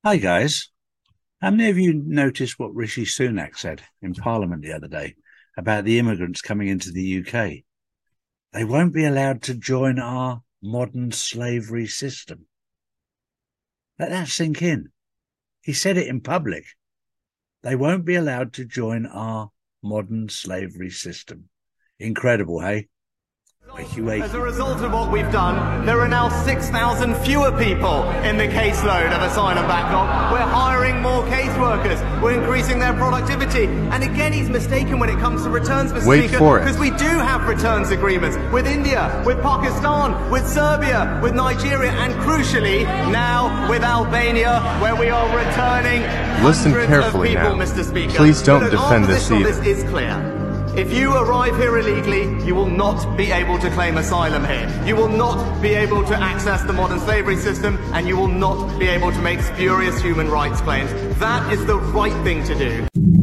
Hi, guys. How many of you noticed what Rishi Sunak said in Parliament the other day about the immigrants coming into the UK? They won't be allowed to join our modern slavery system. Let that sink in. He said it in public. They won't be allowed to join our modern slavery system. Incredible, hey? Wakey, wakey. As a result of what we've done, there are now 6,000 fewer people in the caseload of asylum backlog. We're hiring more caseworkers. We're increasing their productivity. And again, he's mistaken when it comes to returns, Mr. Wait Speaker, for it. because we do have returns agreements with India, with Pakistan, with Serbia, with Nigeria, and crucially, now with Albania, where we are returning Listen hundreds carefully of people, now. Mr. Speaker. Please don't Look, defend our this position on either. This is clear. If you arrive here illegally, you will not be able to claim asylum here. You will not be able to access the modern slavery system, and you will not be able to make spurious human rights claims. That is the right thing to do.